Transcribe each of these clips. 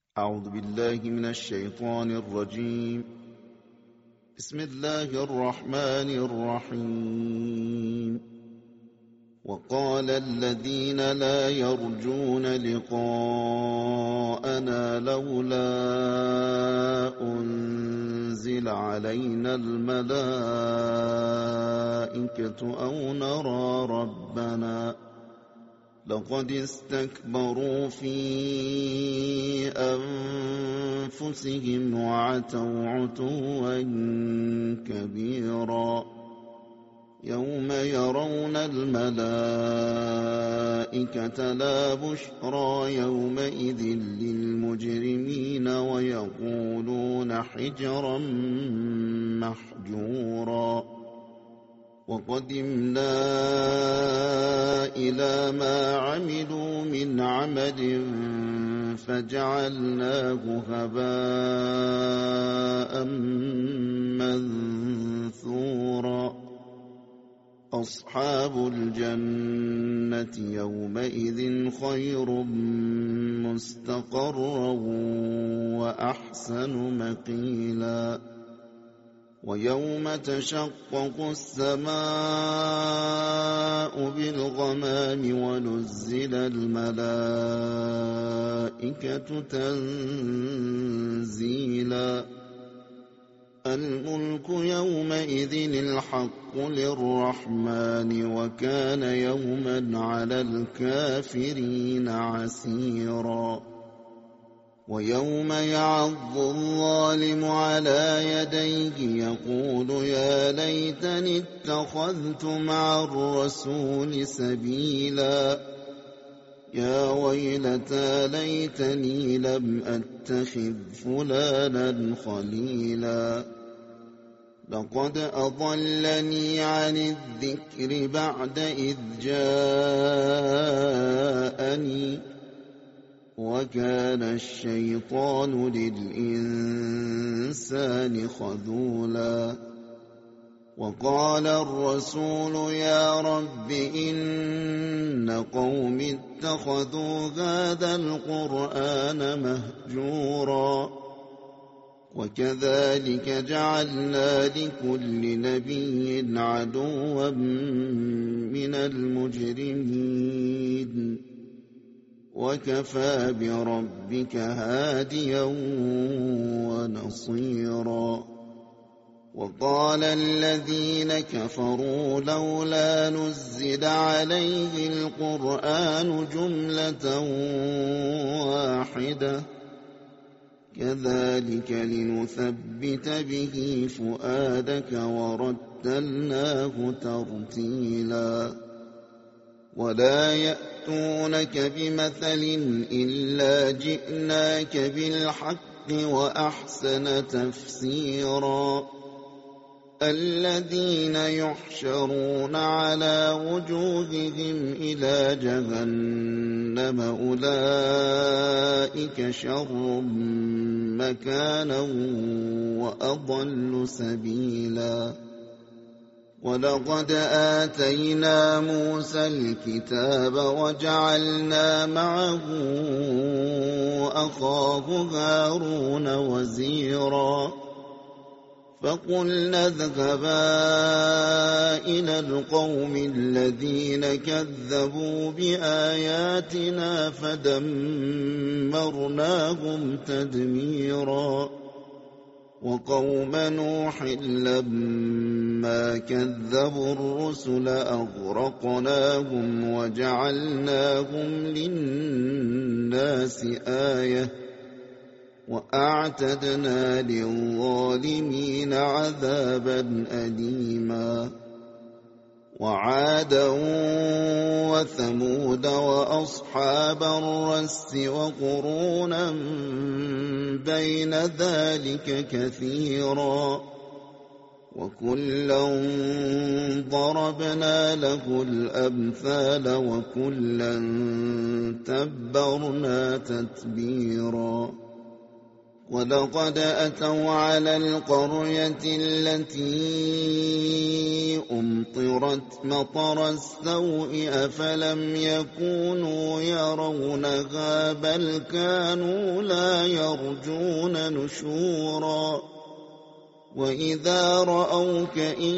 أعوذ بالله من الشيطان الرجيم. بسم الله الرحمن الرحيم. وقال الذين لا يرجون لقاءنا لولا أنزل علينا الملائكة أو نرى ربنا لقد استكبروا في أنفسهم وعتوا عتوا كبيرا. يوم يرون الملائكة لا بشرى يومئذ للمجرمين ويقولون حجرا محجورا. وقدمنا إلى ما عملوا من عمل فجعلناه هباء منثورا. أصحاب الجنة يومئذ خير مستقرا وأحسن مقيلا. ويوم تشقق السماء بالغمام ونزل الملائكة تنزيلا. الملك يومئذ الحق للرحمن وكان يوما على الكافرين عسيرا. ويوم يعض الظالم على يديه يقول يا ليتني اتخذت مع الرسول سبيلا. يا ويلتى ليتني لم أتخذ فلانا خليلا. لقد أضلني عن الذكر بعد إذ جاءني وكان الشيطان للإنسان خذولا. وقال الرسول يا رب إن قوم اتخذوا هذا القرآن مهجورا. وكذلك جعلنا لكل نبي عدوا من المجرمين وكفى بربك هاديا ونصيرا. وقال الذين كفروا لولا نزل عليه القرآن جملة واحدة كذلك لنثبت به فؤادك ورتلناه ترتيلا. ولا يأتونك بمثل إلا جئناك بالحق وأحسن تفسيرا. الذين يحشرون على وجوههم إلى جهنم أولئك شر مكانا وأضل سبيلا. ولقد آتينا موسى الكتاب وجعلنا معه أخاه هارون وزيرا. فقلنا اذهبا إلى القوم الذين كذبوا بآياتنا فدمرناهم تدميرا. وقوم نوح لما كذبوا الرسل أغرقناهم وجعلناهم للناس آية وأعتدنا للظالمين عذابا أليما. وعادا وثمود وأصحاب الرس وقرونا بين ذلك كثيرا. وكلا ضربنا له الأمثال وكلا تبرنا تتبيرا. ولقد أتوا على القرية التي أمطرت مطر السوء أفلم يكونوا يرونها بل كانوا لا يرجون نشورا وإذا رأوك إن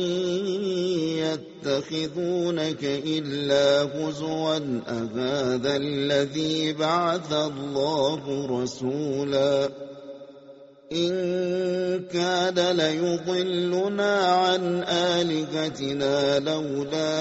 يتخذونك إلا هزوا أهذا الذي بعث الله رسولا إن كاد ليضلنا عن آلهتنا لولا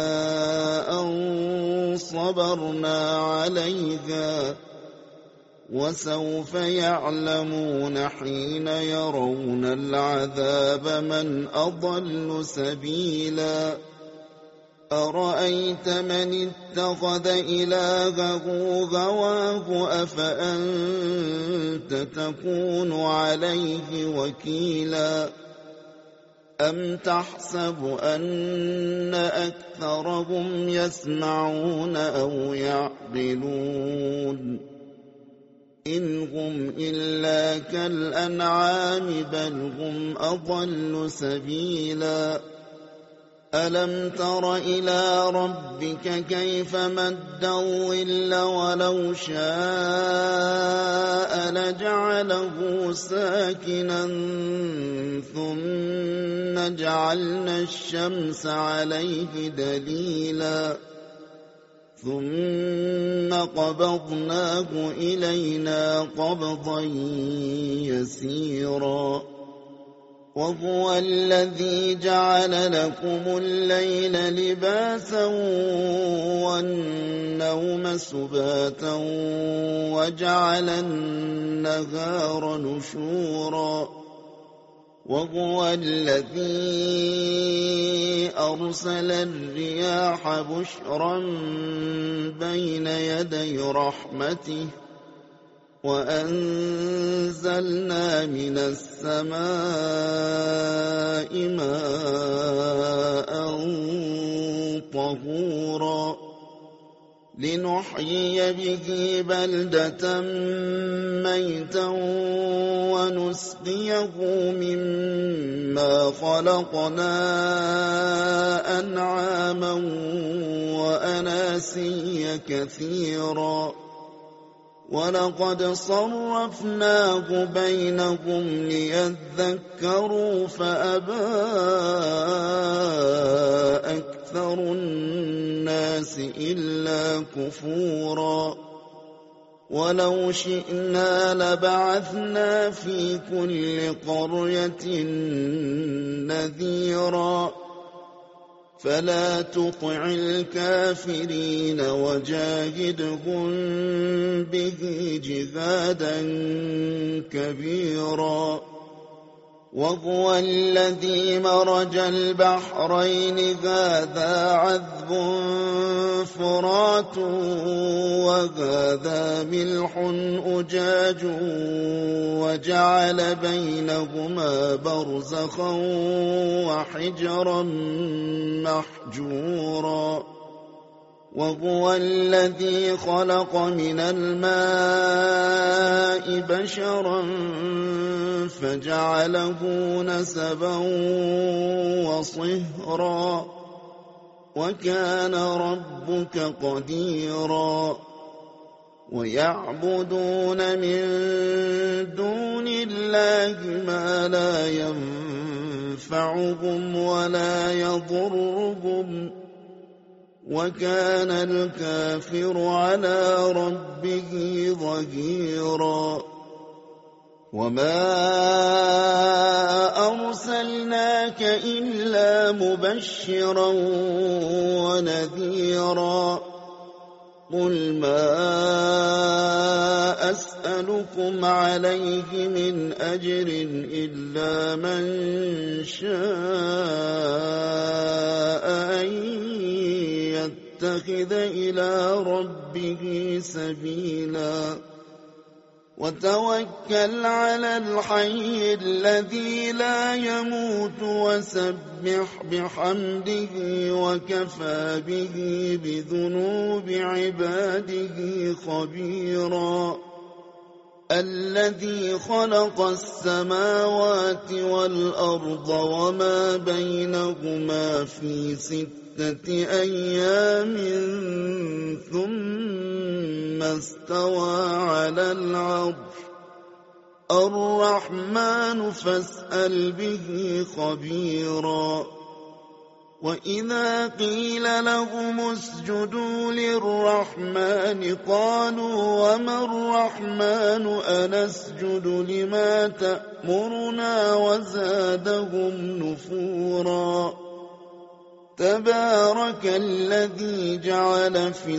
أن صبرنا عليها وسوف يعلمون حين يرون العذاب من أضل سبيلا أرأيت من اتخذ إلهه هواه أفأنت تكون عليه وكيلا أم تحسب أن أكثرهم يسمعون أو يعقلون إن هم إلا كالأنعام بل هم أضل سبيلا ألم تر إلى ربك كيف مد الظل ولو شاء لجعله ساكنا ثم جعلنا الشمس عليه دليلا ثم قبضناه إلينا قبضا يسيرا وهو الذي جعل لكم الليل لباسا والنوم سباتا وجعل النهار نشورا وهو الذي أرسل الرياح بشرا بين يدي رحمته وأنزلنا من السماء ماء طهورا لنحيي به بلدة ميتا ونسقيه مما خلقنا أنعاما وأناسيا كثيرا ولقد صرفناه بينهم ليذكروا فأبى أكثر الناس إلا كفورا ولو شئنا لبعثنا في كل قرية نذيرا فلا تطع الكافرين وجاهدهم به جهادا كبيرا وهو الذي مرج البحرين هذا عذب فرات وهذا ملح أجاج وجعل بينهما برزخا وحجرا محجورا وهو الذي خلق من الماء بشرا فجعله نسبا وصهرا وكان ربك قديرا ويعبدون من دون الله ما لا ينفعهم ولا يضرهم وكان الكافر على ربه ظهيرا وما أرسلناك إلا مبشرا ونذيرا قل ما أسألكم عليه من أجر إلا من شاء أن يتخذ إلى ربه سبيلا وتوكل على الحي الذي لا يموت وسبح بحمده وكفى به بذنوب عباده خبيرا الذي خلق السماوات والأرض وما بينهما في 6 أيام ثم استوى على العرش الرحمن فاسأل به خبيرا. وإذا قيل لهم اسجدوا للرحمن قالوا وما الرحمن أنسجد لما تأمرنا وزادهم نفورا. تبارك الذي جعل في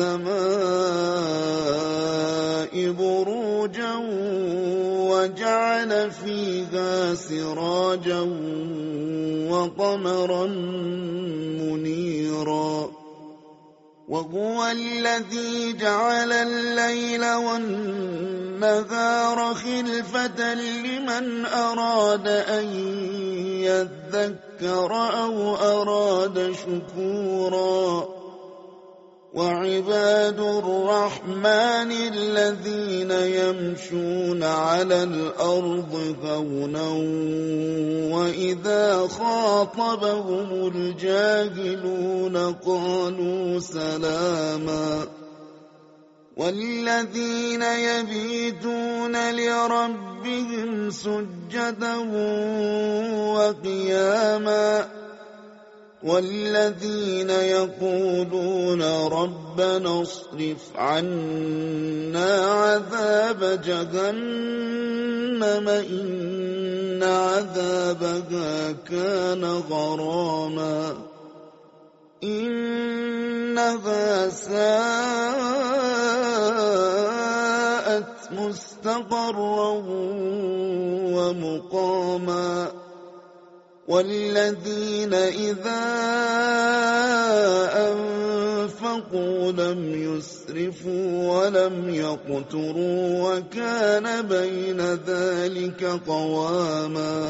السماء بروجا وجعل فيها سراجا وقمرا منيرا. وهو الذي جعل الليل والنهار خلفة لمن أراد أن يذكر أو أراد شكورا. وعباد الرحمن الذين يمشون على الأرض هونا وإذا خاطبهم الجاهلون قالوا سلاما. والذين يبيتون لربهم سجدا وقياما. والذين يقولون ربنا اصرف عنا عذاب جهنم إن عذابها كان غراما إنها ساءت مستقرا ومقاما. والذين إذا أنفقوا لم يسرفوا ولم يقتروا وكان بين ذلك قواما.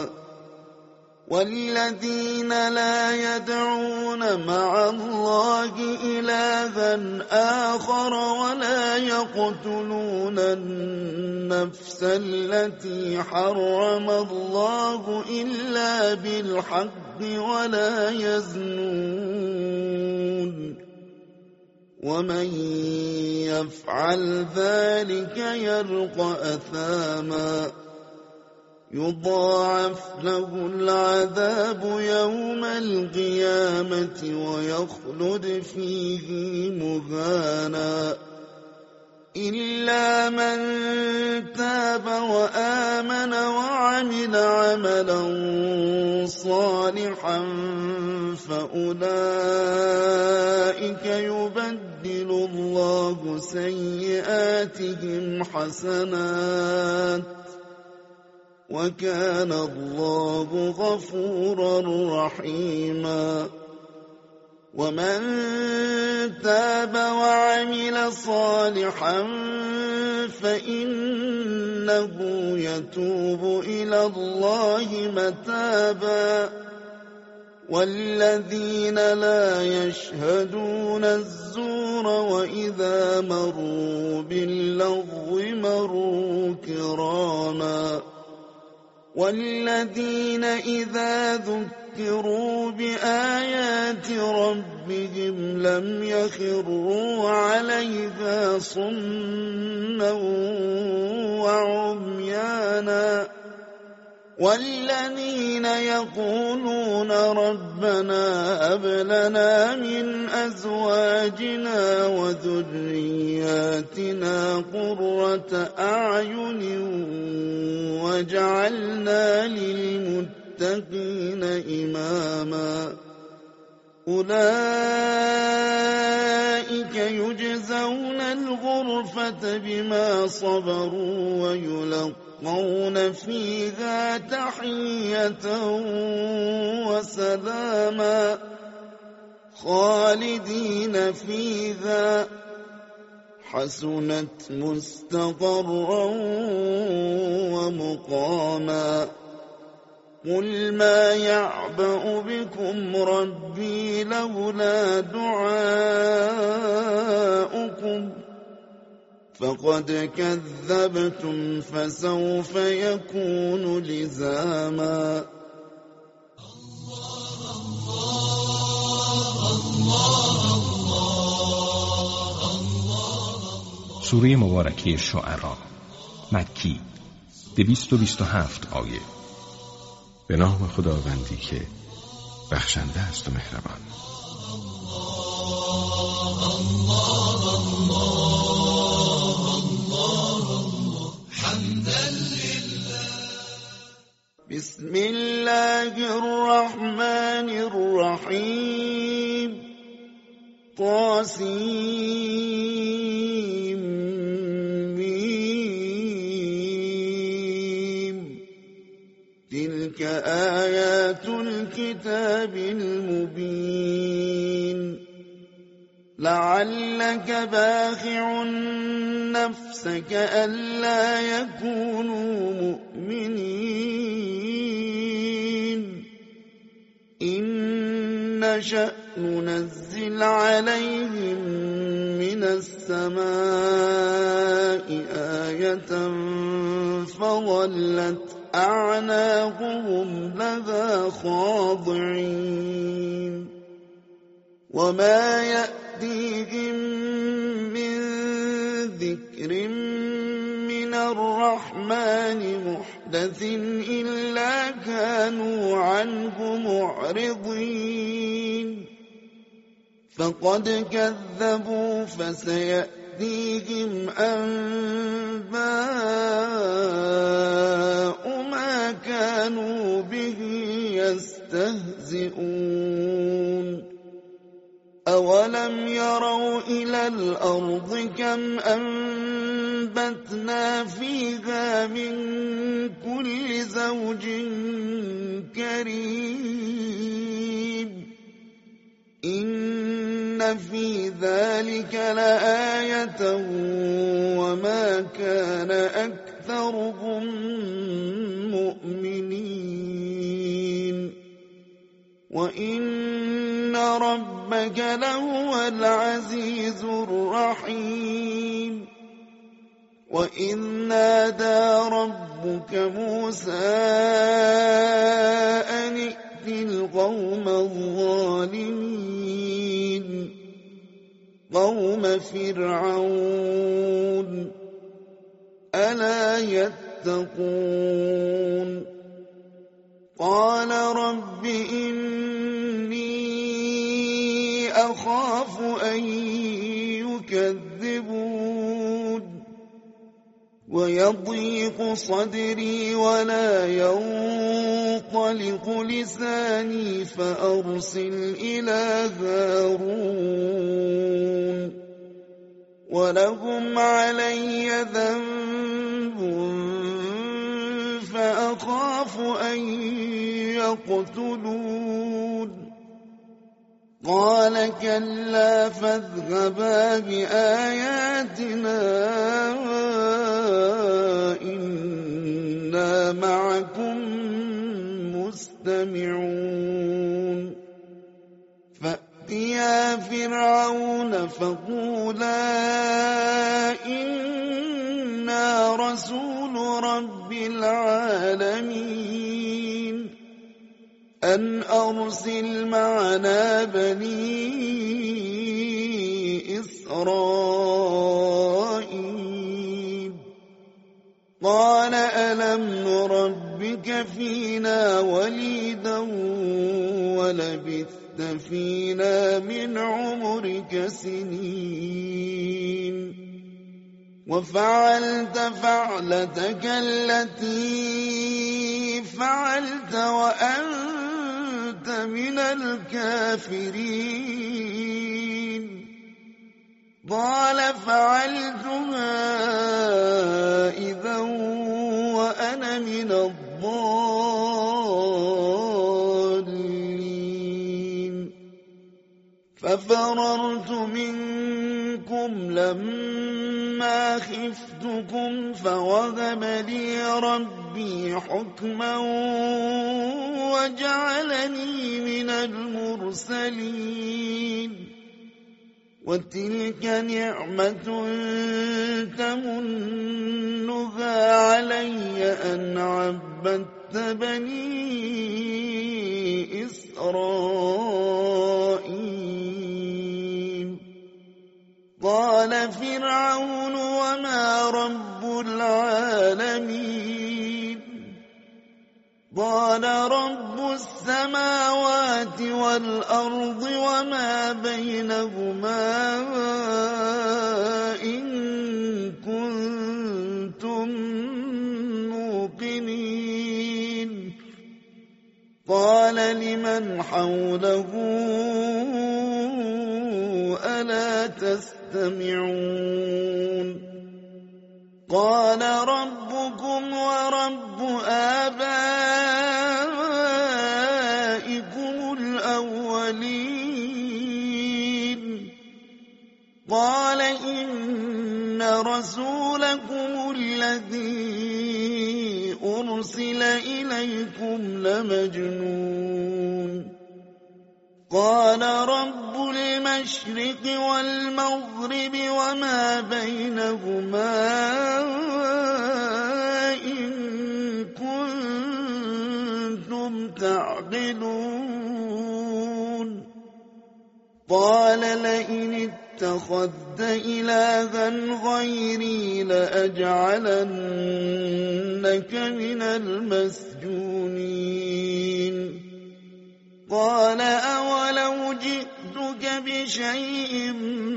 والذين لا يدعون مع الله إلها آخر ولا يقتلون النفس التي حرم الله إلا بالحق ولا يزنون ومن يفعل ذلك يلقى أثاما يضاعف له العذاب يوم القيامة ويخلد فيه مهانا إلا من تاب وآمن وعمل عملا صالحا فأولئك يبدل الله سيئاتهم حسنات وكان الله غفورا رحيما. ومن تاب وعمل صالحا فإنه يتوب إلى الله متابا. والذين لا يشهدون الزور وإذا مروا باللغو مروا كراما. والذين إذا ذكروا بآيات ربهم لم يخروا عليها صما وعميانا. والذين يقولون ربنا هب لنا من أزواجنا وذرياتنا قرة أعين وجعلنا للمتقين إماما. أولئك يجزون الغرفة بما صبروا ويلقون فيها تحية وسلاما خالدين فيها حسنت مستقرا ومقاما. قل ما يعبأ بكم ربي لولا دعاؤكم فقد كذبتم فسوف يكون لزاما. سوره مبارکه شعراء مکی 227 آیه. به نام خداوندی که بخشنده است و مهربان. بسم الله الرحمن الرحیم. طاسیم. تلك آیات الكتاب المبین. لعلك باخع نفسك ألا يكونوا مؤمنين إن نشأ ننزل عليهم من السماء آية فظلت أعناقهم لها خاضعين وما يأتيهم من ذكر من الرحمن محدث إلا كانوا عنه معرضين فقد كذبوا فسيأتيهم أنباء ما كانوا به يستهزئون أولم يروا إلى الأرض كم أنبتنا فيها من كل زوج كريم إن في ذلك لآية وما كان أكثرهم مؤمنين وإن ربك لهو العزيز الرحيم وإذ نادى ربك موسى أن ائت القوم الظالمين قوم فرعون ألا يتقون قال رب إني أخاف أن يكذبون ويضيق صدري ولا ينطلق لساني فأرسل إلى هارون ولهم علي ذنب فأخاف أن يقتلون قال كلا فاذهبا بآياتنا إنا معكم مستمعون فأتيا فرعون فقولا إنا رسول رب العالمين أن أرسل معنا بني إسرائيل قال ألم نربك فينا وليدا ولبثت فينا من عمرك سنين وفعلت فعلتك التي فعلت وأنت من الكافرين قال فعلتها إذا وأنا من الضالين ففررت منكم لما خفتكم فوهب لي ربي حكما وجعلني من المرسلين وتلك نعمة تمنها علي أن عبدت بني إسرائيل. قال فرعون وما رب العالمين؟ قال رب السماوات والأرض وما بينهما إن كنتم موقنين. قال لمن حوله ألا تستمعون؟ قال ربكم ورب آبائكم الأولين. قال إن رسولكم الذي أرسل إليكم لمجنون. قال رب المشرق والمغرب وما بينهما إن كنتم تعقلون. قال لئن اتخذت إلها غيري لأجعلنك من المسجونين. قال أولو جئتك بشيء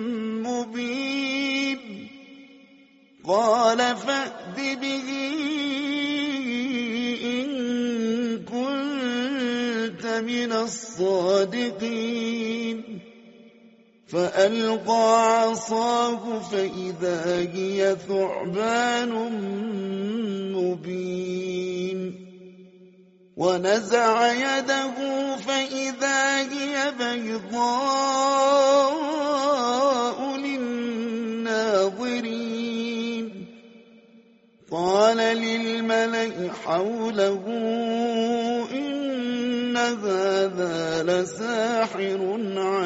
مبين؟ قال فأت به إن كنت من الصادقين. فألقى عصاه فإذا هي ثعبان مبين. ونزع يده فإذا هي بيضاء للناظرين. قال للملأ حوله إن هذا لساحر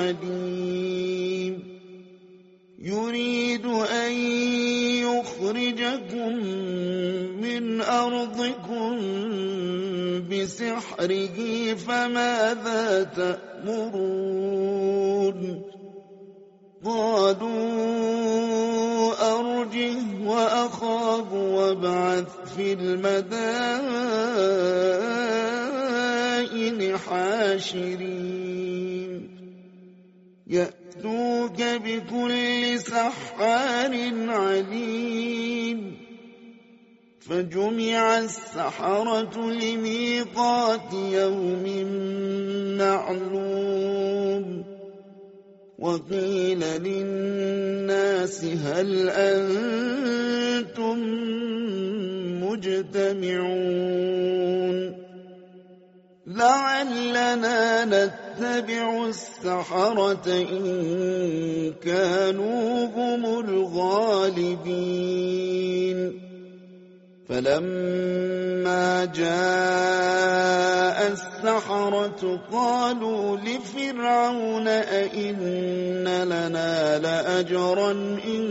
عليم يريد أن يخرجكم من أرضكم بسحره فماذا تأمرون؟ قالوا أرجه وأخاه وابعث في المدائن حاشرين يأتوك بكل سحار عليم. فجمع السحرة لميقات يوم معلوم. وقيل للناس هل أنتم مجتمعون؟ لعلنا نتبع السحرة إن كانوا هم الغالبين. فلما جاء السحرة قالوا لفرعون أئن لنا لأجرا إن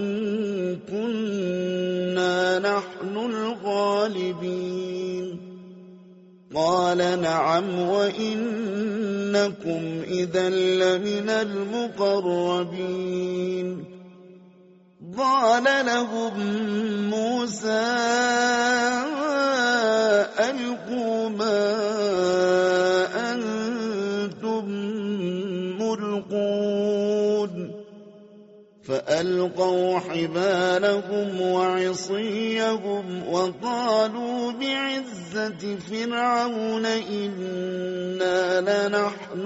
كنا نحن الغالبين؟ قال نعم وإنكم إذا لمن المقربين. قال لهم موسى ألقوا ما أنتم ملقون. فألقوا حبالهم وعصيهم وقالوا بعزة فرعون إنا لنحن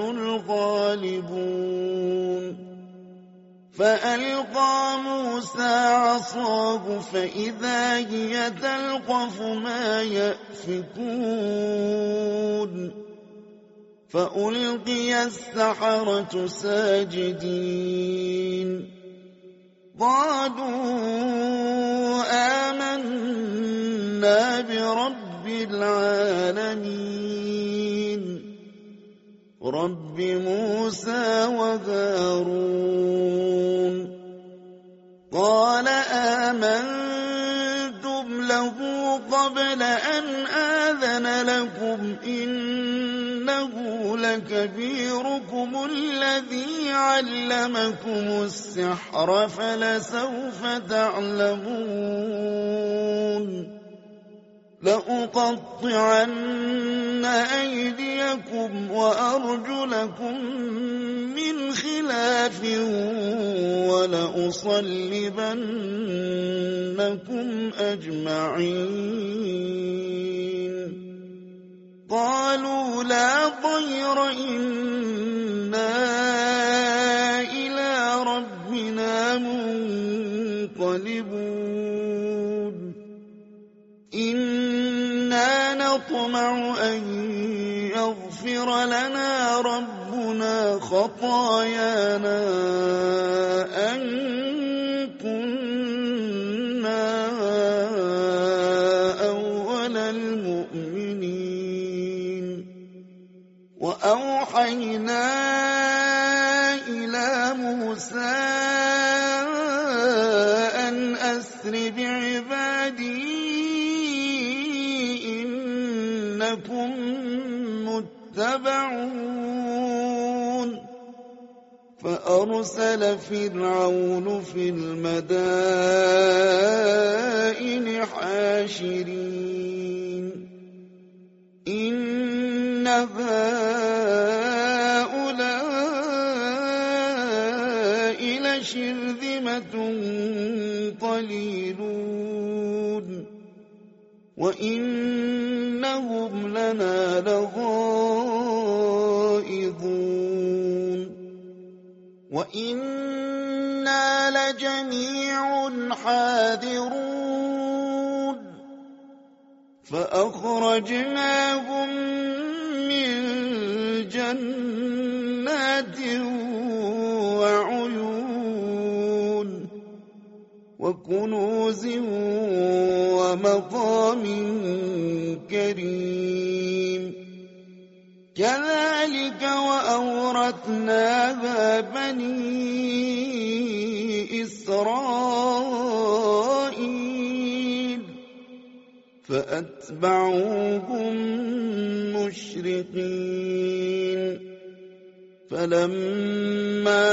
الغالبون. فألقى موسى عصاه فإذا هي تلقف ما يأفكون. فألقي السحرة ساجدين قالوا آمنا برب العالمين رب موسى وهارون. قال آمنتم له قبل أن آذن لكم إنه لكبيركم الذي علمكم السحر فلسوف تعلمون لأقطعن أيديكم وأرجلكم من خلاف ولأصلبنكم أجمعين قالوا لا ضير إنا إلى ربنا منقلبون إنا نطمع أن يغفر لنا ربنا خطايانا أن كنا أول المؤمنين وأوحينا إلى موسى أن أسر بعبادي إنكم متبعون فأرسل فرعون في المدائن حاشرين إن هؤلاء لشرذمة قليلون وإنهم لنا لغائظون وإنا لجميع حاذرون فأخرجناهم من جنات وعيون وكنوز ومقام كريم كذلك وأورثناها بني إسرائيل فأتبعوهم مشرقين فلما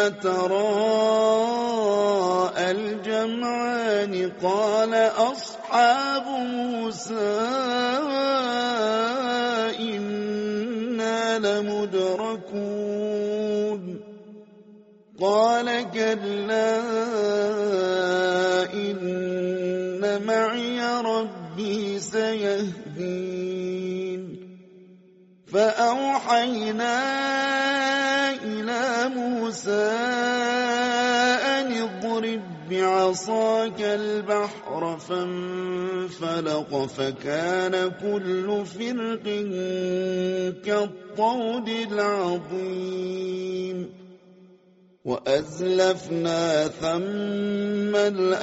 تراءى الجمعان قال أصحاب موسى إنا لمدركون قال كلا إن معي ربي سيهدين فأوحينا إلى موسى أن اضرب بعصاك البحر فانفلق فكان كل فرق كالطود العظيم وأزلفنا ثم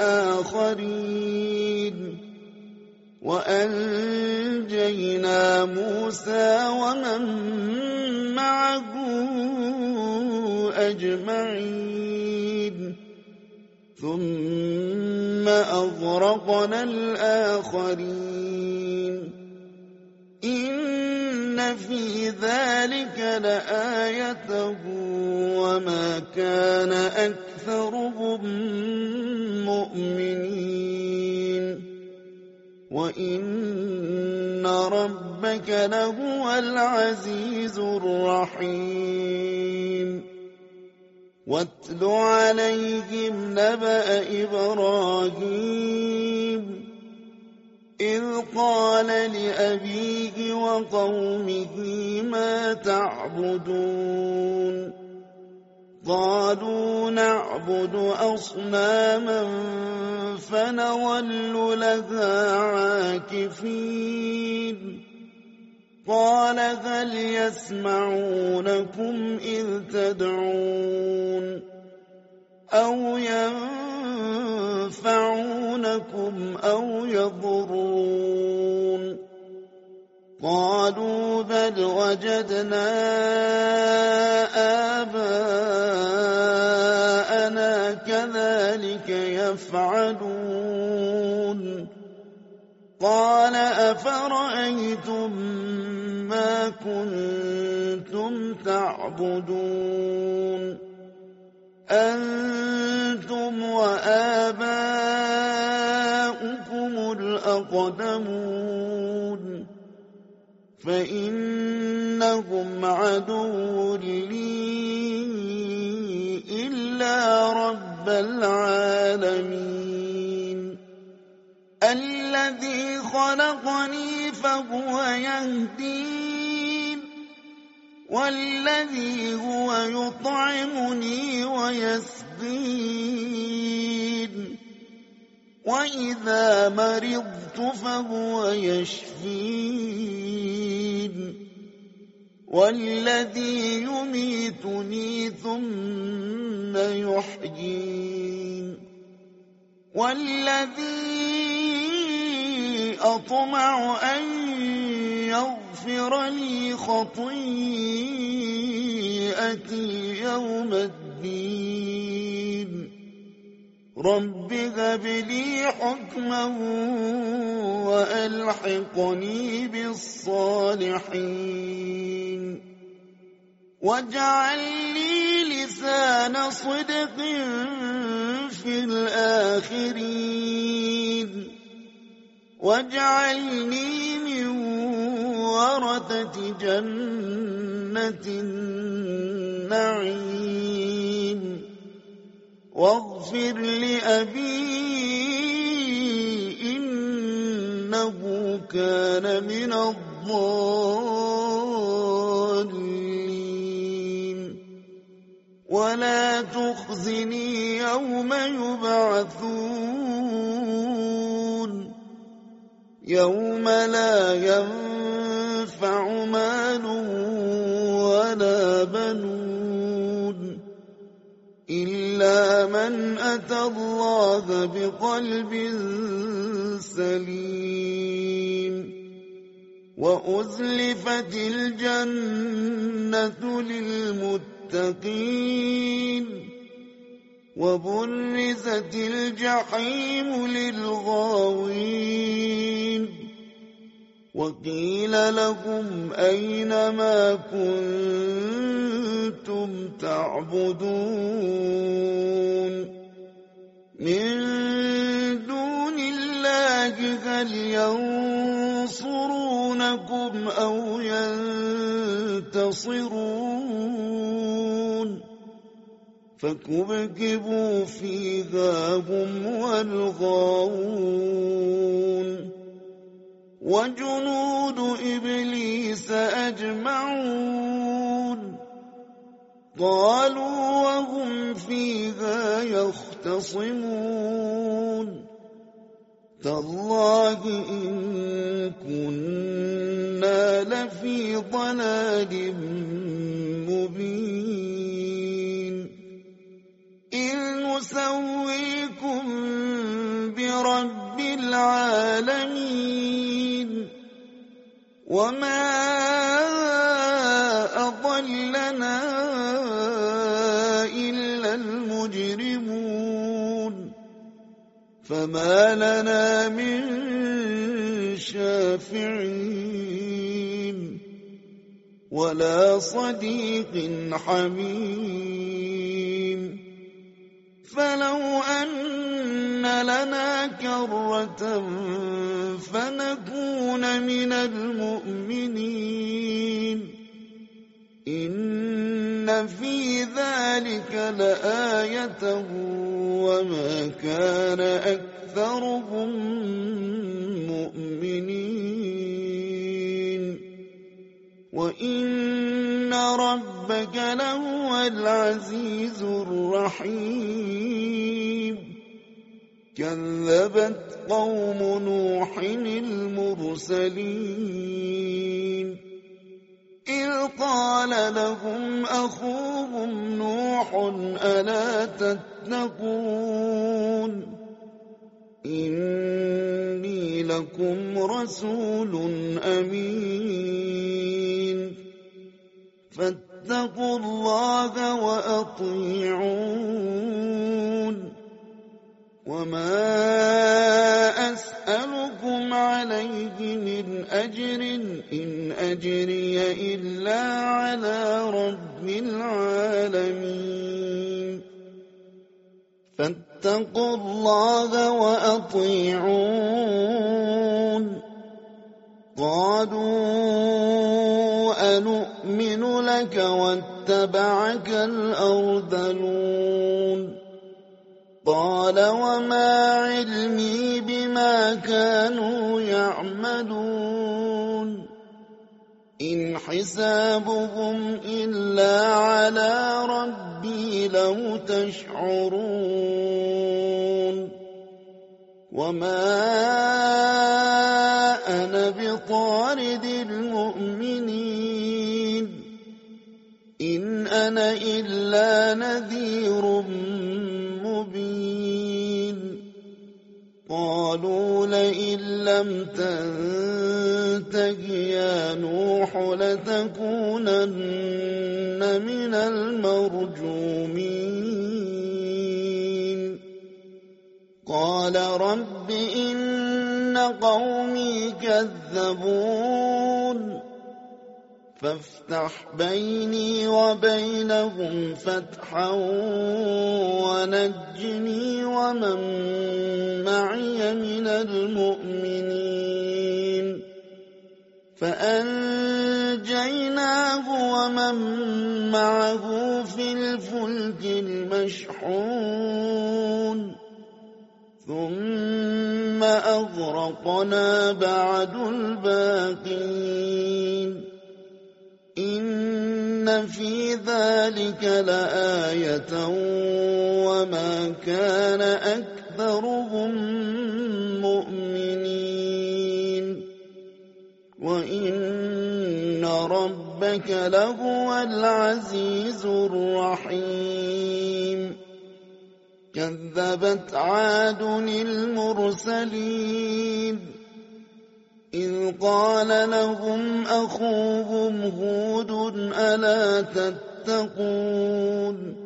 الآخرين وأنجينا موسى ومن معه أجمعين ثم أغرقنا الآخرين إن في ذلك لآية وما كان أكثرهم مؤمنين وإن ربك لهو العزيز الرحيم واتل عليهم نبأ إبراهيم إذ قال لأبيه وقومه ما تعبدون قالوا نعبد أصناما فنظل لها عاكفين قال هل يسمعونكم إذ تدعون أو ينفعونكم أو يضرون قالوا بل وجدنا آباءنا كذلك يفعلون قال أفرأيتم ما كنتم تعبدون أنتم وآباؤكم الأقدمون فإنهم عدو لي إلا رب العالمين الذي خلقني فهو يهدين والذي هو يطعمني ويسقين وإذا مرضت فهو يشفين والذي يميتني ثم يحيين والذي أطمع أن يغفر لي خطيئتي يوم الدين رب هب لي حكما وألحقني بالصالحين واجعل لي لسان صدق في الآخرين واجعلني من ورثة جنة النعيم واغفر لأبي إنه كان من الضالين ولا تخزني يوم يبعثون يوم لا ينفع مال ولا بنون إلا من أتى الله بقلب سليم وأزلفت الجنة للمتقين وبرزت الجحيم للغاوين وقيل لهم أين ما كنتم تعبدون من دون الله هل ينصرونكم أو ينتصرون فكبكبوا فيها هم والغاوون وجنود إبليس أجمعون قالوا وهم فيها يختصمون تالله إن كنا لفي ضلال مبين إذ نسويكم برب العالمين وما أضلنا إلا المجرمون فما لنا من شافعين ولا صديق حميم فلو أن لنا كرة فنكون من المؤمنين إن في ذلك لآية وما كان أكثرهم مؤمنين وإن ربك لهو العزيز الرحيم كذبت قوم نوح المرسلين إذ قال لهم أخوهم نوح ألا تتقون إني لكم رسول أمين فاتقوا الله وأطيعون وما أسألكم عليه من أجر إن أجري إلا على رب العالمين فاتقوا الله وأطيعون قالوا أنؤمن لك واتبعك الأرذلون قال وما علمي بما كانوا يعملون إن حسابهم إلا على ربي لو تشعرون وما أنا بطارد المؤمنين إن أنا إلا نذير مبين قالوا لئن لم تنته يا نوح لتكونن من المرجومين قال رب إن قومي كذبون فافتح بيني وبينهم فتحا ونجني ومن معي من المؤمنين فأنجيناه ومن معه في الفلك المشحون ثم أغرقنا بعد الباقين إن في ذلك لآية وما كان أكثرهم مؤمنين وإن ربك لهو العزيز الرحيم كذبت عاد المرسلين إذ قال لهم أخوهم هود ألا تتقون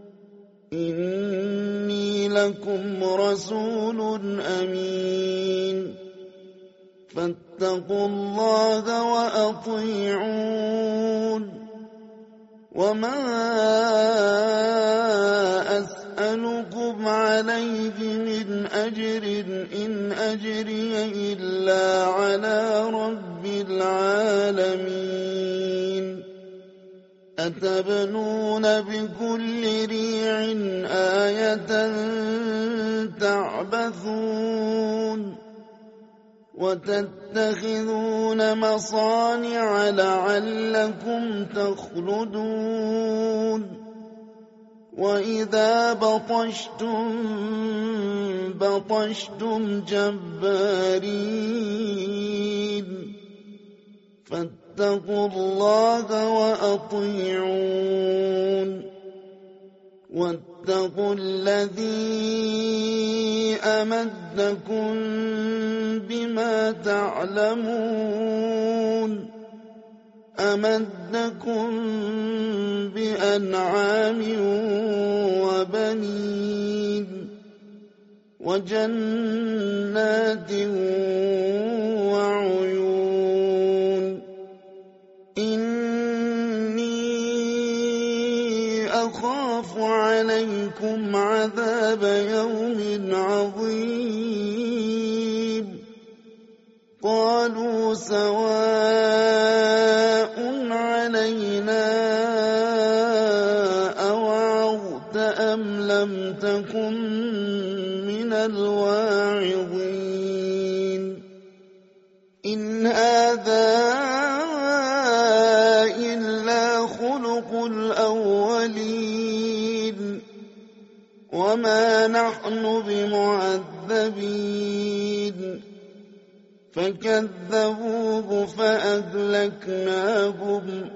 إني لكم رسول أمين فاتقوا الله وأطيعون وما أسألكم عليه من أجر إن أجري إلا على رب العالمين أتبنون بكل ريع آية تعبثون وتتخذون مصانع لعلكم تخلدون وإذا بطشتم جبارين فاتقوا الله وأطيعون واتقوا الذي أمدكم بما تعلمون أمدكم بأنعام وبنين وجنات وعيون إني أخاف عليكم عذاب يوم عظيم قالوا سواء علينا أوعظت أم لم تكن من الواعظين إن هذا إلا خلق الأولين وما نحن بمعذبين فكذبوه فأهلكناهم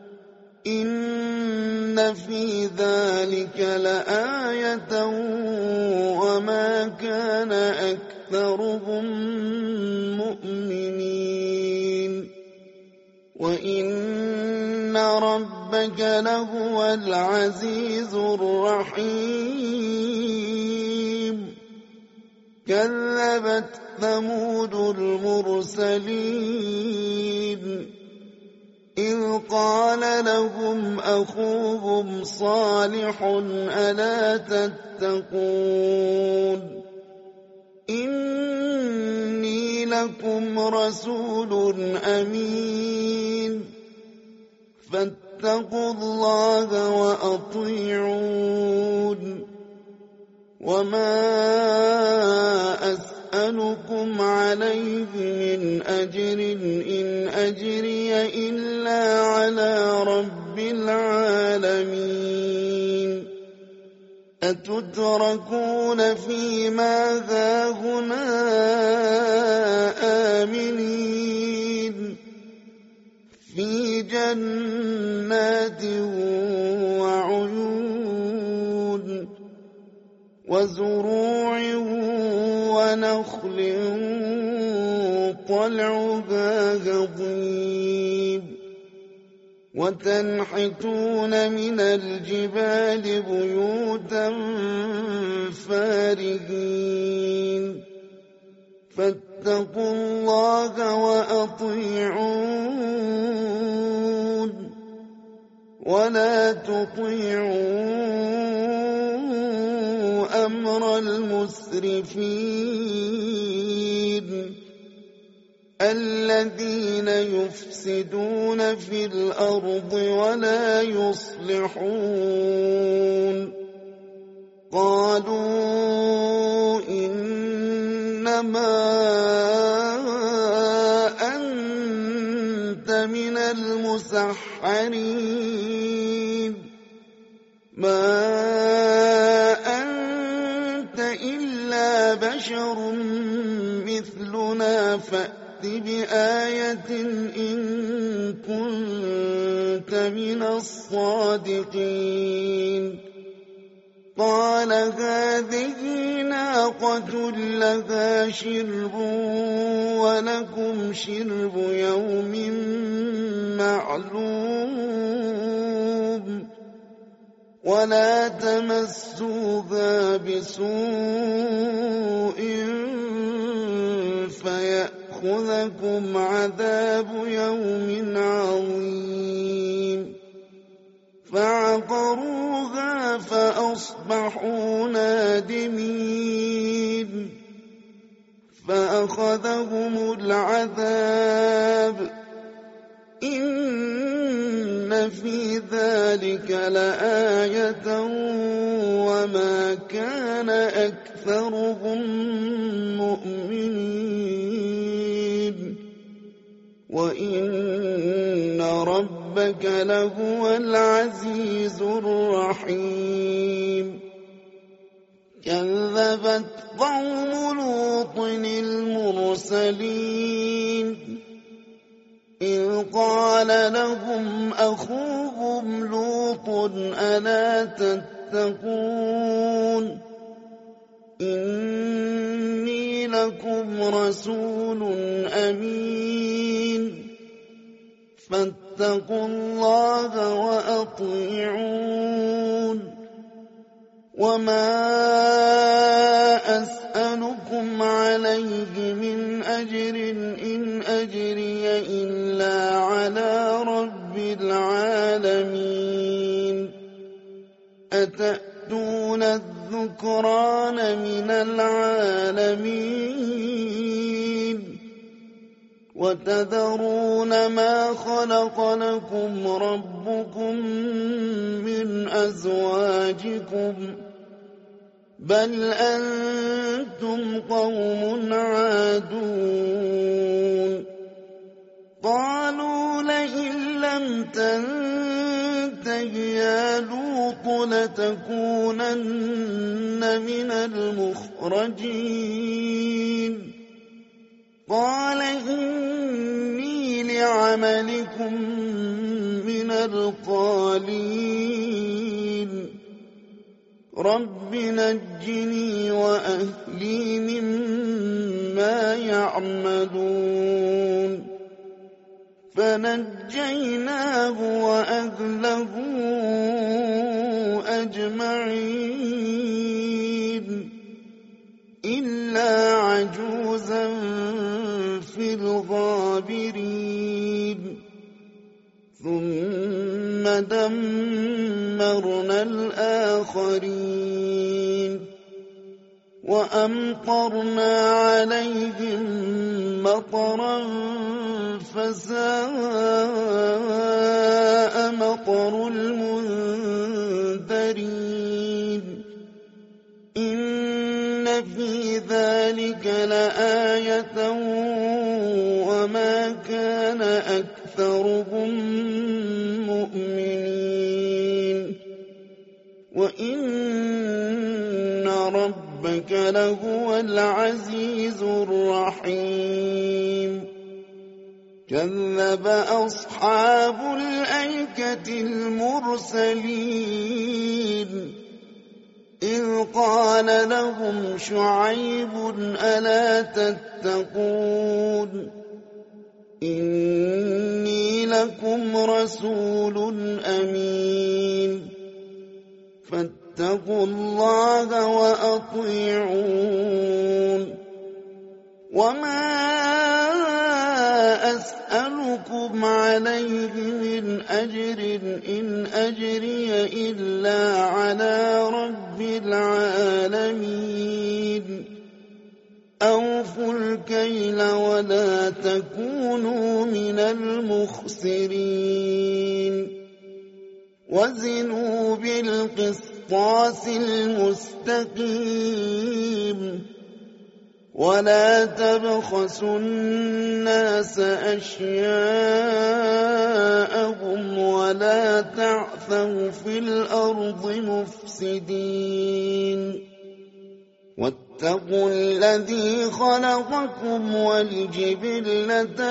إن في ذلك لآية وما كان أكثرهم مؤمنين وإن ربك لهو العزيز الرحيم كذبت ثمود المرسلين إذ قال لهم أخوهم صالح ألا تتقون إني لكم رسول أمين فاتقوا الله وأطيعون وما أسألكم عليه من أجر إن أجري إلا على رب العالمين أتتركون فيما هاهنا آمنين في جنات وعيون وزروع ونخل طلعها هضيم وتنحتون من الجبال بيوتا فارهين فاتقوا الله وأطيعون ولا تطيعوا أمر المسرفين الذين يفسدون في الأرض ولا يصلحون قالوا إنما أنت من المسحرين ما أنت إلا بشر مثلنا فأت بآية إن كنت من الصادقين قال هذه ناقة لها شرب ولكم شرب يوم معلوم ولا تمسوها بسوء فيأخذكم عذاب يوم عظيم فعقروها فأصبحوا نادمين فأخذهم العذاب إن في ذلك لآية وما كان أكثرهم مؤمنين وإن ربك لهو العزيز الرحيم كذبت قوم لوط المرسلين إذ قال لهم أخوهم لوط ألا تتقون إني لكم رسول أمين فاتقوا الله وأطيعون وما أسألكم عليه من أجر إن أجري إلا على رب العالمين أتأتون الذكران من العالمين وتذرون ما خلق لكم ربكم من أزواجكم بل أنتم قوم عادون قالوا لئن لم تنته يا لوط لتكونن من المخرجين قال إني لعملكم من القالين رب نجني وأهلي مما يعملون فنجيناه وأهله أجمعين إلا الصابرين ثم دمرنا الآخرين وأمطرنا عليهم مطرا فساء مطر المنذرين إن في ذلك لآية وما كان أكثرهم مؤمنين وإن ربك لهو العزيز الرحيم كذب أصحاب الأيكة المرسلين إذ قال لهم شعيب ألا تتقون إني لكم رسول أمين فاتقوا الله وأطيعون وما أسألكم عليه من أجر إن أجري إلا على رب العالمين أوفوا الكيل ولا تكونوا من المخسرين وزنوا بالقسطاس المستقيم ولا تبخسوا الناس أشياءهم ولا تعثوا في الأرض مفسدين واتقوا الذي خلقكم والجبلة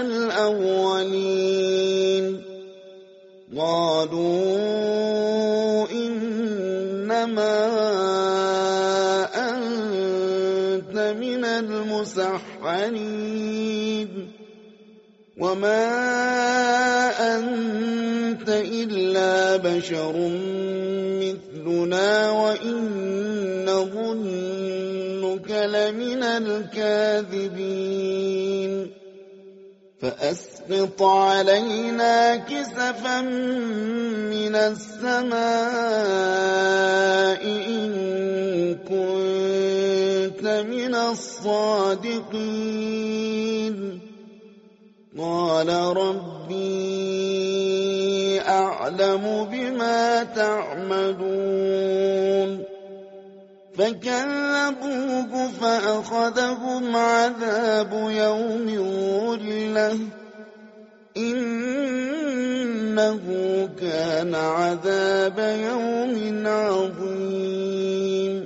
الأولين قالوا إنما أنت من المسحرين وما أنت إلا بشر مثلنا وإن نظنك لمن الكاذبين فأسقط علينا كسفا من السماء إن كنت من الصادقين قال ربي أعلم بما تعملون فكذبوه فأخذهم عذاب يوم الظلة إنه كان عذاب يوم عظيم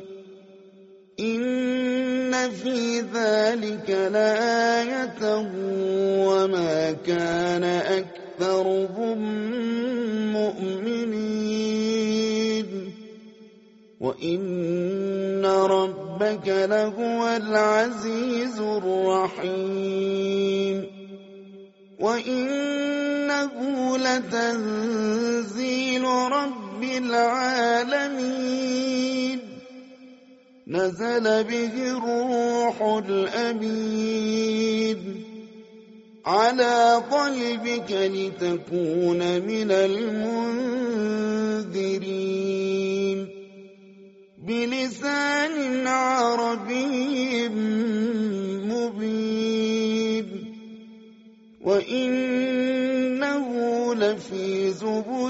إن في ذلك لآية وما كان أكثرهم مؤمنين وإن ربك لهو العزيز الرحيم وإنه لتنزيل رب العالمين نزل به الروح الأمين على قلبك لتكون من المنذرين بلسان عربي مبين وإنه لفي زبر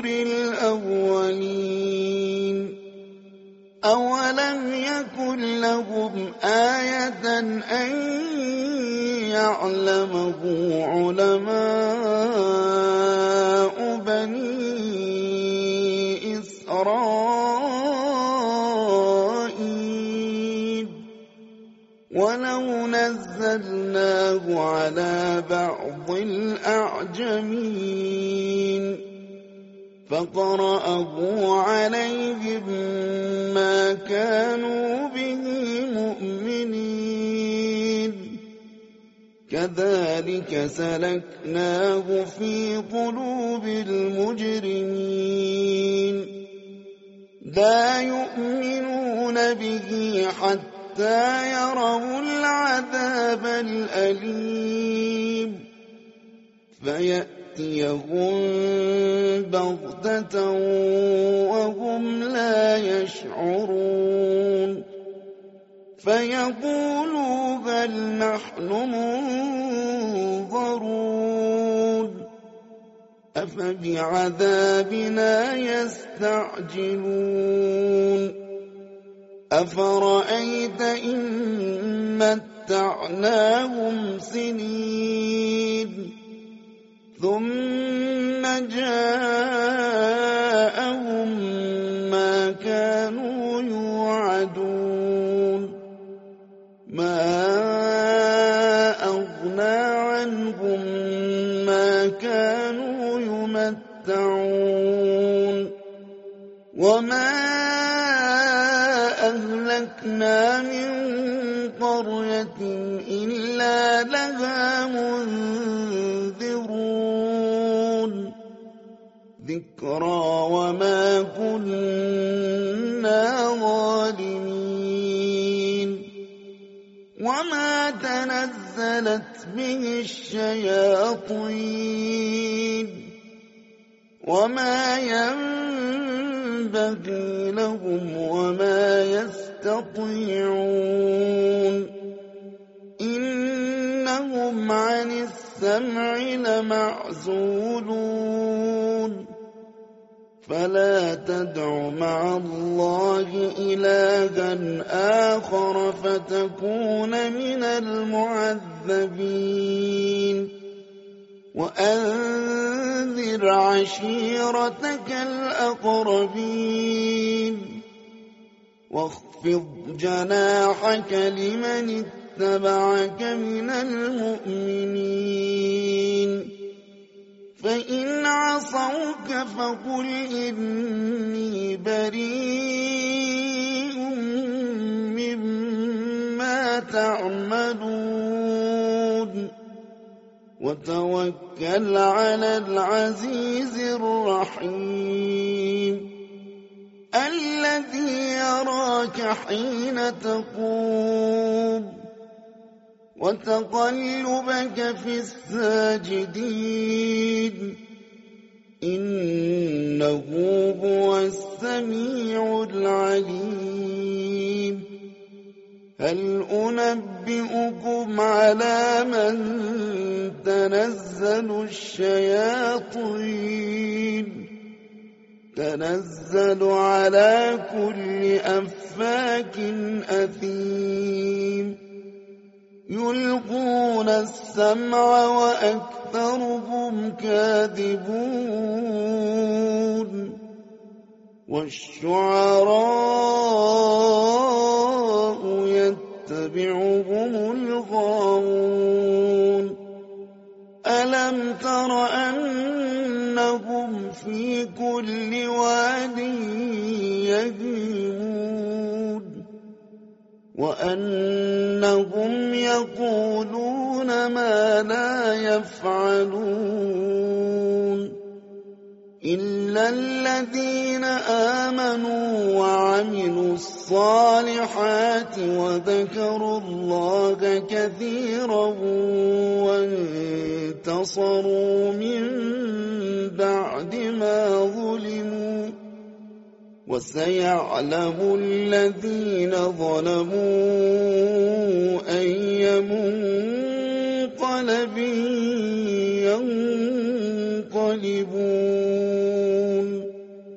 الأولين أولم يكن لهم آية أن يعلمه علماء بني إسرائيل ولو نزلناه على بعض الأعجمين فقرأه عليهم ما كانوا به مؤمنين كذلك سلكناه في قلوب المجرمين لا يؤمنون به حتى يروا العذاب الأليم فيأتيهم بغتة وهم لا يشعرون فيقولوا هل نحن منظرون أفبعذابنا يستعجلون أفرأيت إن متعناهم سنين ثم جاءهم ما كانوا يوعدون ما أغنى عنهم ما كانوا يمتعون وما أهلكنا من قرية إلا لها منذرون ذكرى وما كنا ظالمين وما تنزلت به الشياطين وما ينبغي لهم وما يستطيعون إنهم عن السمع لمعزولون فلا تدع مع الله إلها آخر فتكون من المعذبين وأنذر عشيرتك الأقربين واخفض جناحك لمن اتبعك من المؤمنين فإن عصوك فقل إني بريء مما تعملون وتوكل على العزيز الرحيم الذي يراك حين تقوم وتقلبك في الساجدين إنه هو السميع العليم هل أنبئكم على من تنزل الشياطين تنزل على كل أفاك أثيم يلقون السمع وأكثرهم كاذبون والشعراء يتبعهم الغاوون ألم تر أنهم في كل واد يهيمون وأنهم يقولون ما لا يفعلون إلا الذين آمنوا وعملوا الصالحات وذكروا الله كثيرا وانتصروا من بعد ما ظلموا وسيعلم الذين ظلموا أي منقلب ينقلبون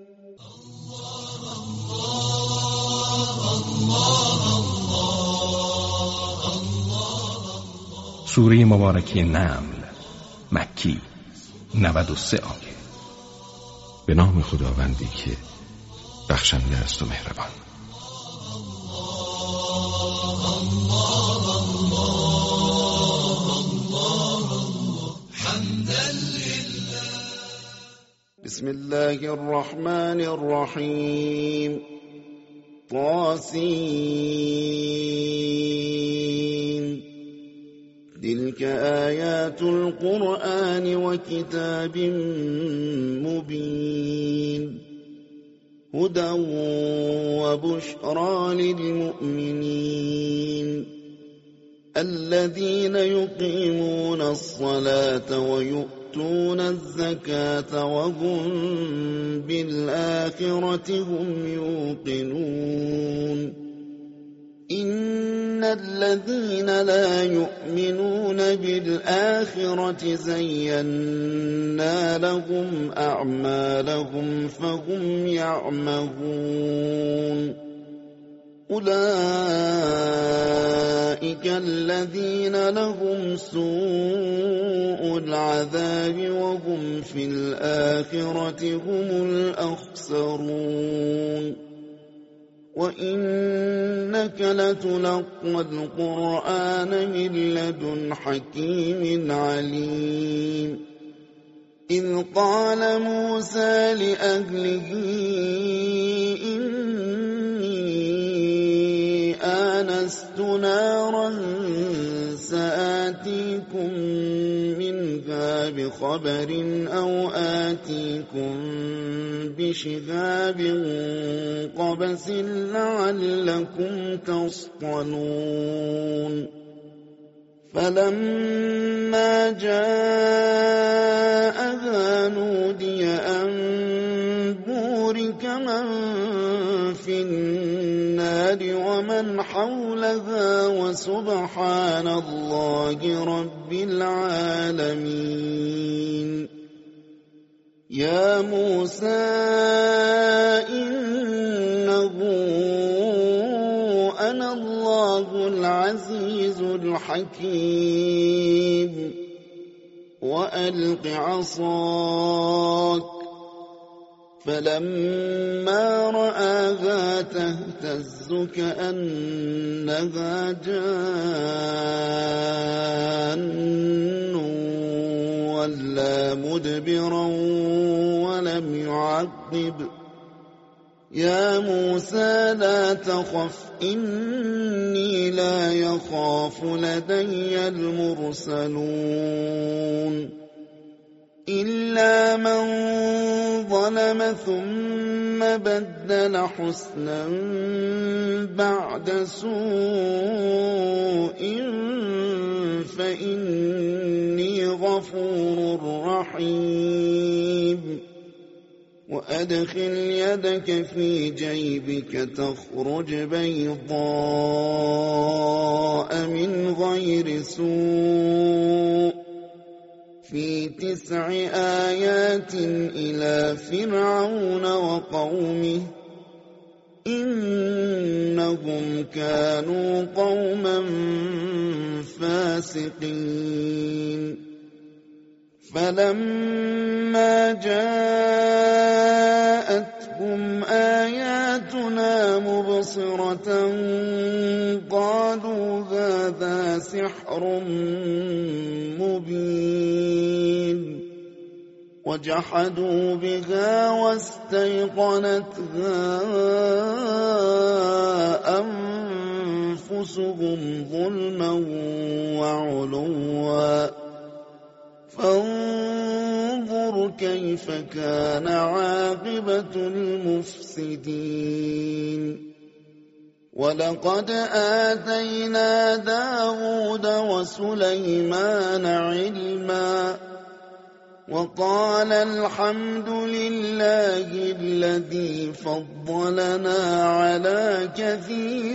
سوره مبارکه نمل مکی 93 آیه. به نام خداوندی که بخشنده است و مهربان. بسم الله الرحمن الرحيم طاسين تلك آيات القرآن وكتاب مبين هدى وبشرى للمؤمنين الذين يقيمون الصلاة ويؤتون الزكاة وهم بالآخرة هم يوقنون إن الذين لا يؤمنون بالآخرة زينا لهم أعمالهم فهم يعمهون أولئك الذين لهم سوء العذاب وهم في الآخرة هم الأخسرون وإنك لتلقى القرآن من لدن حكيم عليم إذ قال موسى لأهله إني آنست نارا سآتيكم منها بخبر أو آتيكم بشهاب قبس لعلكم تصطلون فلما جاءها نودي أن بورك من في النار ومن حولها وسبحان الله رب العالمين يا موسى إنه أنا الله العزيز الحكيم وألق عصاك فلما رآها تهتز كأنها جان ولا مدبرا ولم يعقب يا موسى لا تخف إني لا يخاف لدي المرسلون إلا من ظلم ثم بدل حسنا بعد سوء فإني غفور رحيم وأدخل يدك في جيبك تخرج بيضاء من غير سوء في 9 آيات إلى فرعون وقومه إنهم كانوا قوما فاسقين فلما جاءتهم آياتنا مبصرة قالوا هذا سحر مبين وجحدوا بها واستيقنتها أنفسهم ظلما وعلوا فانظر كيف كان عاقبة المفسدين ولقد آتينا داود وسليمان علما وقال الحمد لله الذي فضلنا على كثير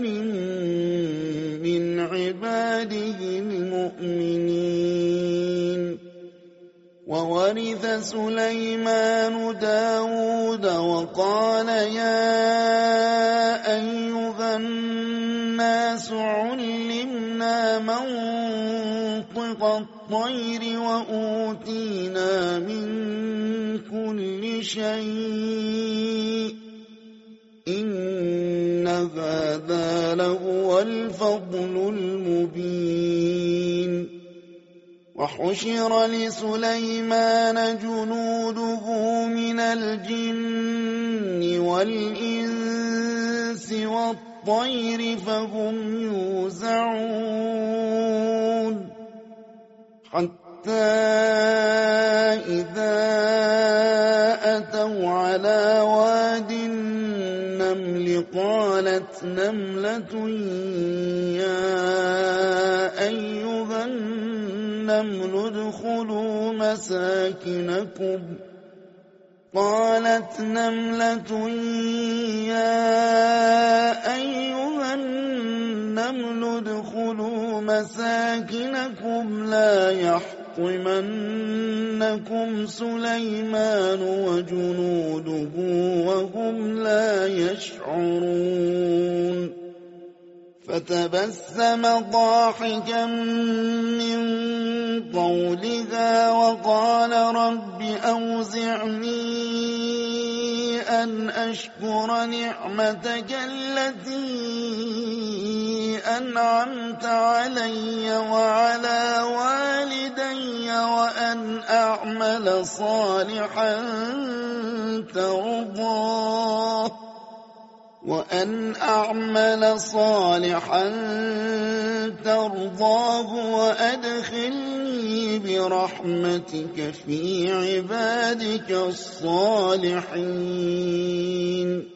من عباده المؤمنين وورث سليمان داود وقال يا أيها الناس علمنا منطق الطير وأوتينا من كل شيء إن هذا لهو الفضل المبين وحشر لسليمان جنوده من الجن والإنس والطير فهم يوزعون حتى إذا أتوا على واد النمل قالت نملة يا أيها النمل ادخلوا مساكنكم قالت نملة يا أيها النمل ادخلوا مساكنكم لا يحطمنكم سليمان وجنوده وهم لا يشعرون فتبسم ضاحكا من قولها وقال رب أوزعني أن أشكر نعمتك التي أنعمت علي وعلى والدي وأن أعمل صالحا ترضاه وأدخلني برحمتك في عبادك الصالحين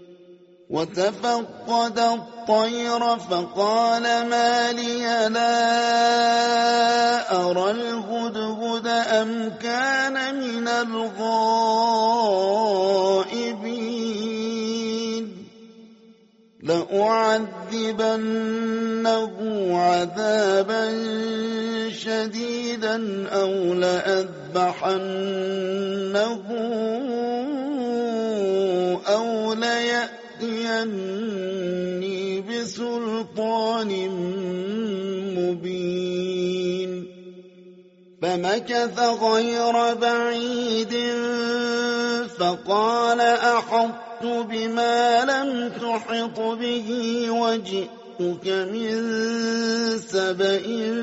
وتفقد الطير فقال ما لي لا أرى الهدهد أم كان من الغائبين لأعذبنه عذابا شديدا أو لأذبحنه أو ليأتيني بسلطان مبين فمكث غير بعيد فقال أحطت بما لم تحط به وجئتك من سبأ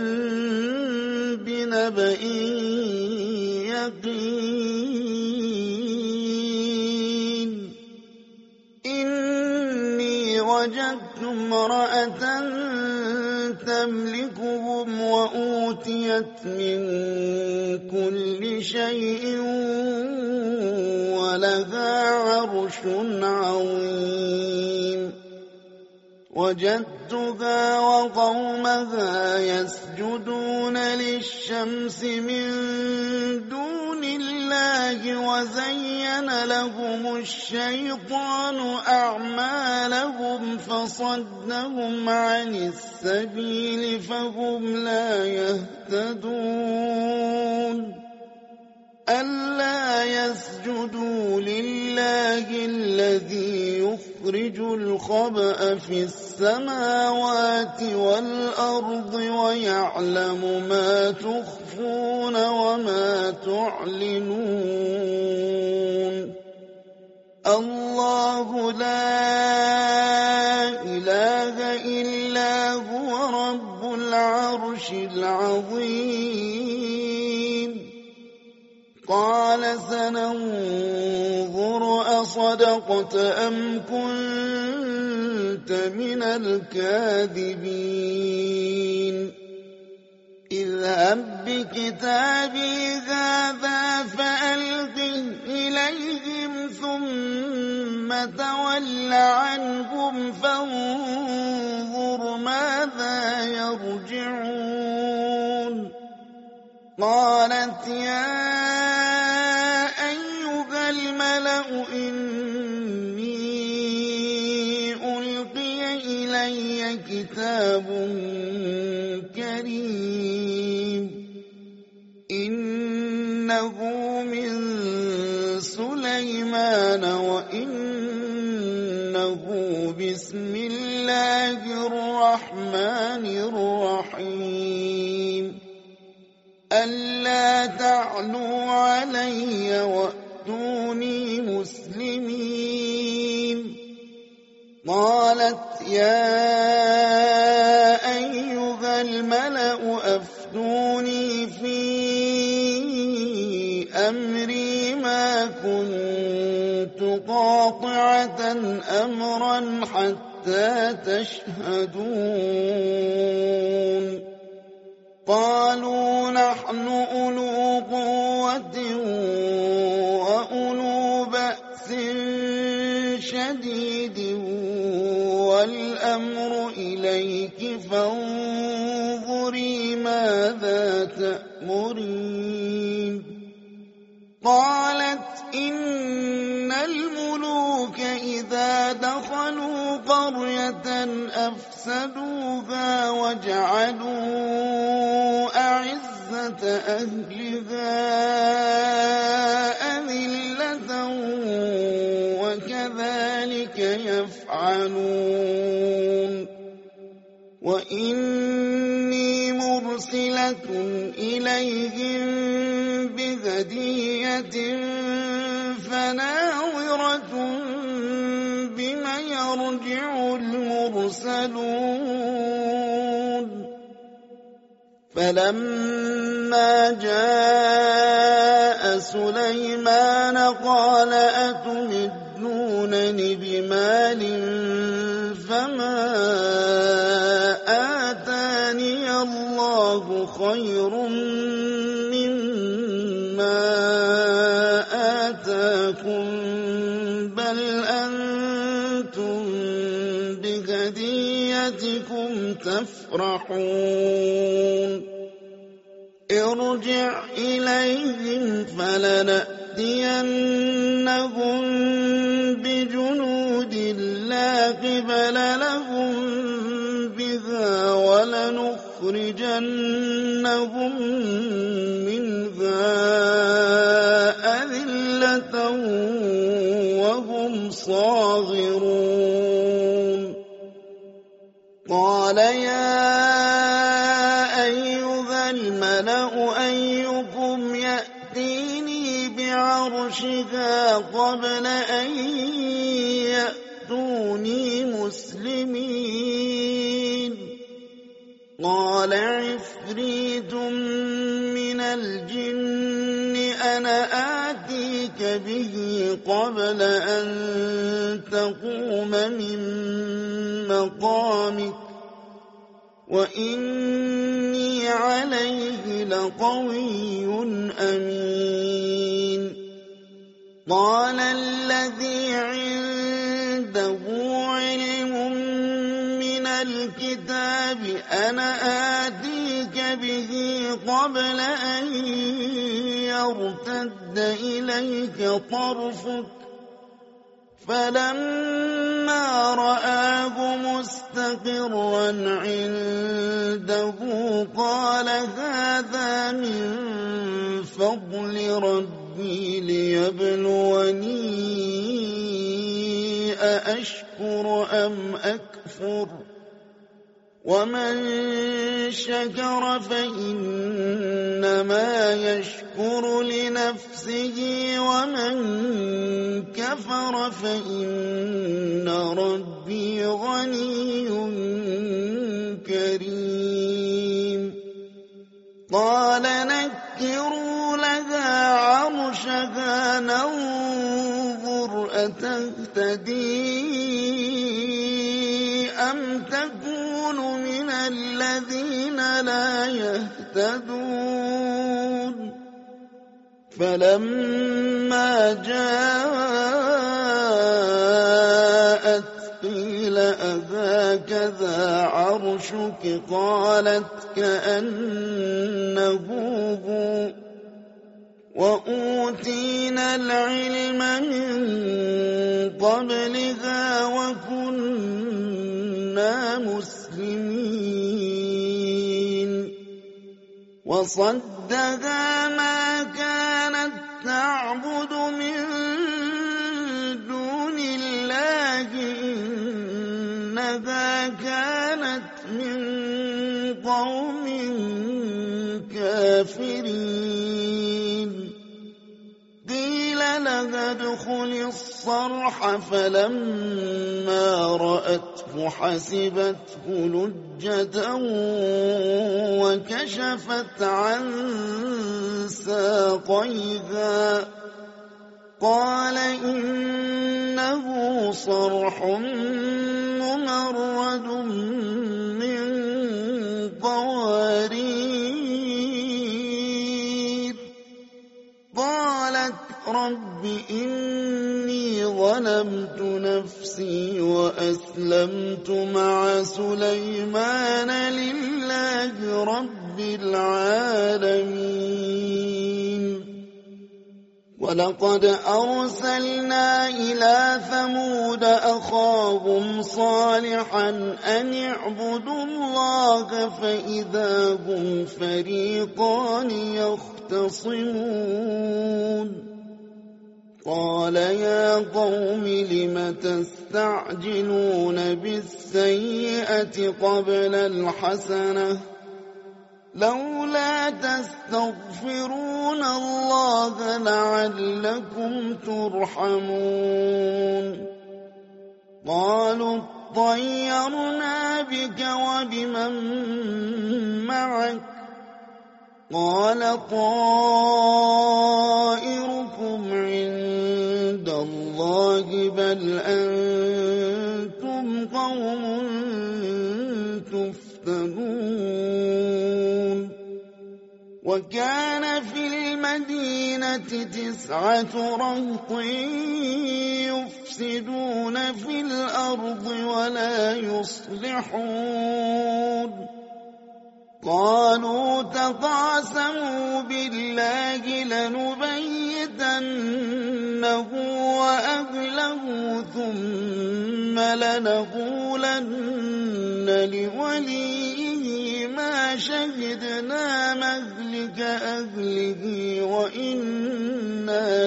بنبأ يقين إني وجدت امرأة تملكهم وأوتيت من كل شيء ولها عرش عظيم وجدتها وقومها يسجدون للشمس من دون الله وزين لهم الشيطان أعمالهم فصدهم عن السبيل فهم لا يهتدون ألا يسجدوا لله الذي يخرج الخبأ في السماوات والأرض ويعلم ما تخفون وما تعلنون الله لا إله إلا هو رب العرش العظيم قال سننظر أصدقت أم كنت من الكاذبين اذهب بكتابي هذا فألقه إليهم ثم تول عنهم فانظر ماذا يرجعون قالت يا أيها الملأ إني ألقي إلي كتاب كريم إنه من سليمان وإنه بسم الله الرحمن الرحيم ألا تعلوا علي وأتوني مسلمين قالت يا أيها الملأ أفتوني في أمري ما كنت قاطعة أمرا حتى تشهدون قالوا نحن أولو قوة وأولو بأس شديد والأمر إليك فانظري ماذا تأمرون قالت إن الملوك إذا دخلوا قرية أفسدوها وجعلوا أعزة أهلها أذلة وكذلك يفعلون وإني مرسلة إليهم بهدية فناظرة بما يرجع المرسلون فلما جاء سليمان قال أتمدونني بمال فما آتاني الله خير مما آتاكم بل أنتم بهديتكم تفرحون ارجع إليهم فلنأتينهم بجنود لا قبل لهم بها ولنخرجنهم منها أذلة وهم صاغرون قال يا أيها الملأ أيكم يأتيني بعرشها قبل أن يأتوني مسلمين قال عفريت من الجن أنا آتيك به قبل أن تقوم من مقامك وإني عليه لقوي أمين قال الذي عنده علم من الكتاب أنا آتيك به قبل أن يرتد إليك طرفك فلما رآه مستقرا عنده قال هذا من فضل ربي ليبلوني أأشكر أم أكفر ومن شكر فإنما يشكر لنفسه ومن كفر فإن ربي غني كريم قال نكروا لها عرشها ننظر أتهتدي أم تكون من الذين لا يهتدون فلما جاءت قيل أهكذا عرشك قالت كأنه هو وأوتينا العلم من قبلها وكنا مسلمين وصدها ما كانت تعبد من دون الله إنها كانت من قوم كافرين قيل لها ادخل الصرح فلما رأته حسبته لجة وكشفت عن ساقيها قال إنه صرح ممرد من قوارير قالت رب إني ظلمت نفسي وأسلمت مع سليمان لله رب العالمين ولقد أرسلنا إلى ثمود أخاهم صالحا أن اعبدوا الله فإذا هم فريقان يختصمون قال يا قوم لم تستعجلون بالسيئة قبل الحسنة لولا تستغفرون الله لعلكم ترحمون قالوا اطيرنا بك وبمن معك قال طائركم عند الله بل أنتم قوم تفتنون وكان في المدينة 9 رهط يفسدون في الأرض ولا يصلحون قالوا تقاسموا بالله لنبيتنه وأهله ثم لنقولن لوليه ما شهدنا مهلك أهله وإنا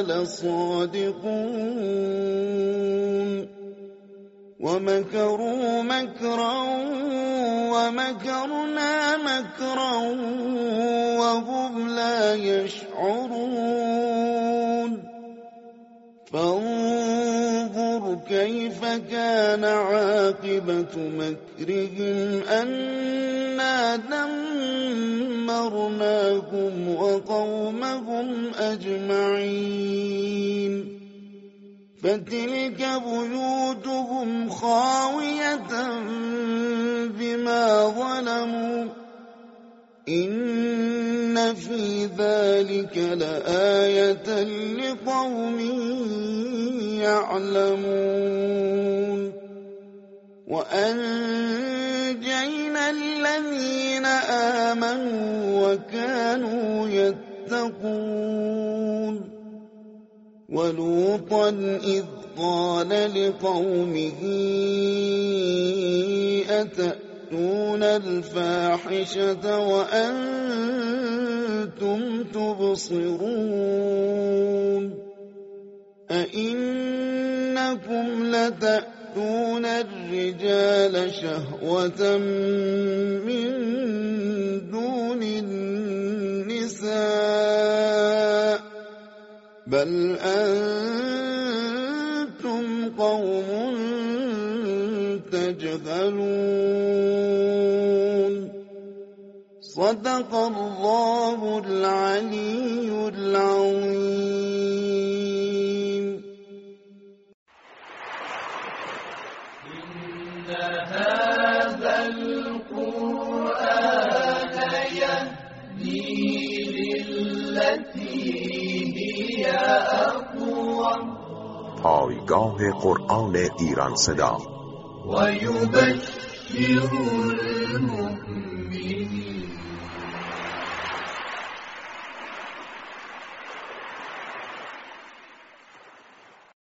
لصادقون ومكروا مكرا ومكرنا مكرا وهم لا يشعرون فانظر كيف كان عاقبة مكرهم أنا دمرناهم وقومهم أجمعين فتلك بيوتهم خاوية بما ظلموا إن في ذلك لآية لقوم يعلمون وأنجينا الذين آمنوا وكانوا يتقون ولوطا إذ قال لقومه أتأتون الفاحشة وأنتم تبصرون أئنكم لتأتون الرجال شهوة من دون النساء بل أنتم قوم تجهلون صدق الله العلي العظيم إن هذا القرآن يهدي للتي هي أقوم پایگاه قرآن ایران صدا ويبشر المؤمنين